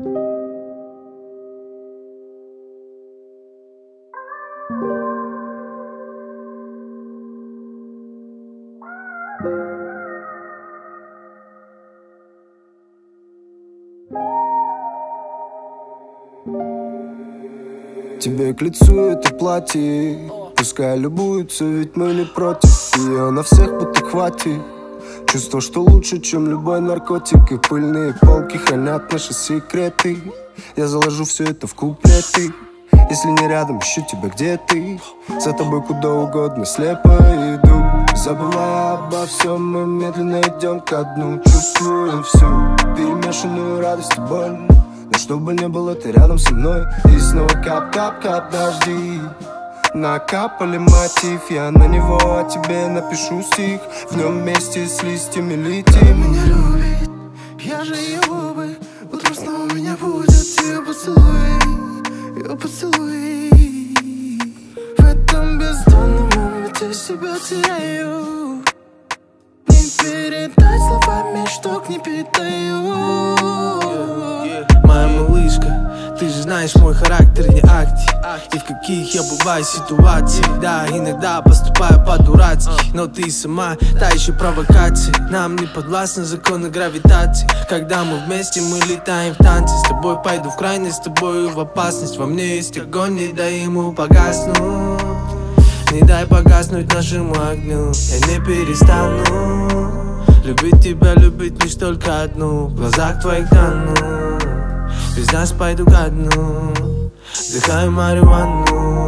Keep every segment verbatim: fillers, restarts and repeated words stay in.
Тебе к лицу это платье, пускай любуются, ведь мы не против. Ее на всех будто хватит. Чувство, что лучше, чем любой наркотик. И пыльные полки хранят наши секреты. Я заложу все это в куплеты. Если не рядом, ищу тебя, где ты. За тобой куда угодно слепо иду. Забывая обо всем, мы медленно идем ко дну. Чувствуем всю перемешанную радость и боль. Но чтобы не было, ты рядом со мной. И снова кап-кап-кап дожди. Накапали мотив, я на него, а тебе напишу стих. В нем вместе с листьями летим. Меня любит, я же ее губы. Утром снова у меня будет ее поцелуй, ее поцелуй. В этом бездонном моменте себя теряю. Не передать словами, что к ней питаю. Моя малышка, ты же знаешь мой характер не акти. И в каких я бываю ситуациях. Да, иногда поступаю по-дурацки, но ты сама та еще провокация. Нам не подвластны законы гравитации. Когда мы вместе, мы летаем в танце. С тобой пойду в крайность, с тобой в опасность. Во мне есть огонь, не дай ему погаснуть. Не дай погаснуть нашему огню. Я не перестану любить тебя, любить лишь только одну. В глазах твоих тону, без нас пойду ко дну. Вдыхаю марихуану.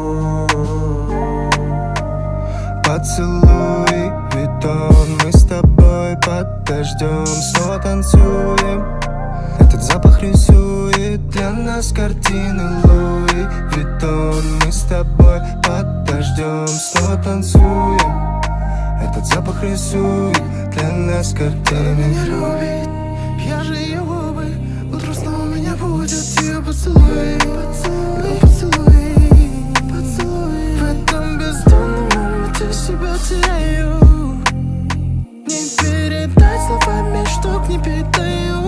Поцелуй, бетон, мы с тобой под дождем снова танцуем. Этот запах рисует для нас картины Луи Виттон. Мы с тобой под дождем снова танцуем. Этот запах рисует для нас картины. Меня любит, я же ее губы. Утром снова у меня будет ее поцелуй, ее поцелуй, поцелуй. В этом бездонном моменте себя теряю. Не передать словами, что к ней питаю.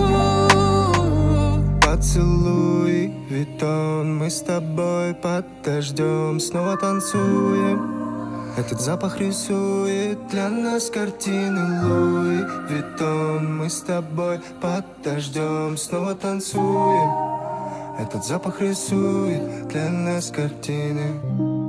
Поцелуй, Виттон, мы с тобой под дождем снова танцуем. Этот запах рисует для нас картины Луи Виттон. Мы с тобой под дождем снова танцуем. Этот запах рисует для нас картины.